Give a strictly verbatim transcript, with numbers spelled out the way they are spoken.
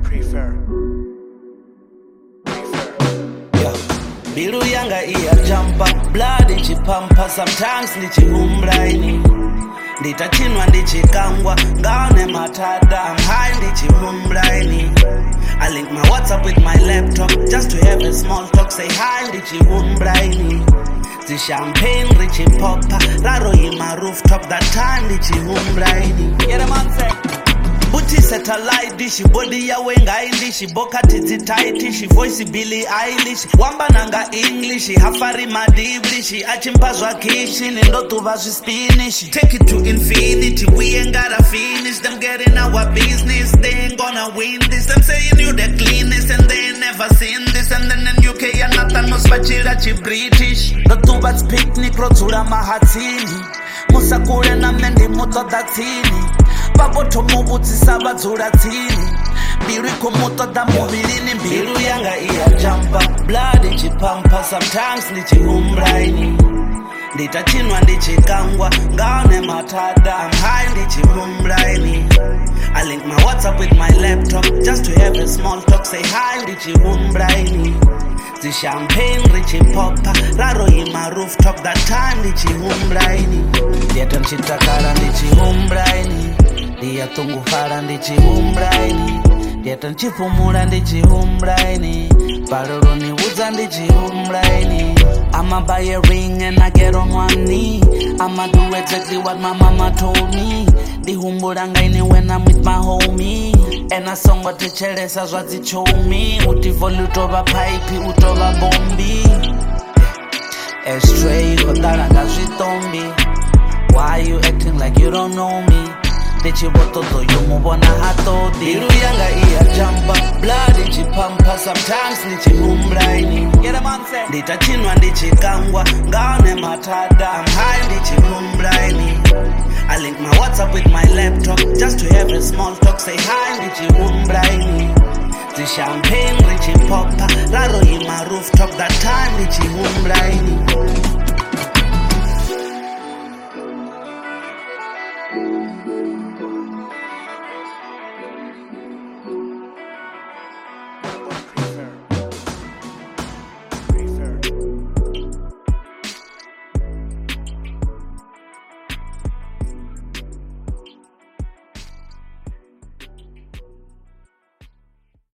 Prefer. Biru yanga iya jumper, blood ichipampa, sometimes ndichihumbraini. Nditachinwa ndichikangwa, ngaone matada, I'm high ndichihumbraini. I link my WhatsApp with my laptop, just to have a small talk, say hi ndichihumbraini. The champagne richipoppa, raro ima rooftop, that time ndichihumbraini. Yeah, the man say Buti satellite dish, body ya wenga English, boka tizi tight, she voice Billie Eilish, wamba nanga English, hafari madiblish, achimpazwa kishi, ndoto vazi spinish. Take it to infinity, we ain't gotta finish, them getting our business, they ain't gonna win this, them saying you the cleanest, and they ain't never seen this, and then in U K and nothing no spachira chi British. Ndoto vats picnic, rotsura mahatini, musakure na mendi moto datini. Baboto mubutsisa badzura tsini, biru ikomoto da mubilini. Biru yanga iya jumper, blood ichipampa, sometimes ndichihumbraini. Nditachinwa ndichikangwa, ngaone matada, I'm high ndichihumbraini. I link my WhatsApp with my laptop, just to have a small talk, say hi ndichihumbraini. The champagne richipoppa, raro ima rooftop, that time ndichihumbraini. Ndiyato nchitakara ndichihumbraini, ndiyatungufara ndichihumbraini, ndiyato nchipumura ndichihumbraini, paroro niudza ndichihumbraini. I'ma buy a ring and I get on one knee, I'ma do exactly what my mama told me. Ndihumburangaini when I'm with my homie, and I song what tichelesa zvadzichomi, utivoli utova pipe utova bombi. Astray kotaranga zvitombi, why you acting like you don't know me? Ndichivotozo yomubona hatodi. Biru yanga iya jumper, blood ichipampa, sometimes ndichihumbraini. Nditachinwa ndichikangwa, ngaone matada, I'm high ndichihumbraini. I link my WhatsApp with my laptop, just to have a small talk, say hi ndichihumbraini. The champagne richipoppa, raro ima rooftop, that time ndichihumbraini.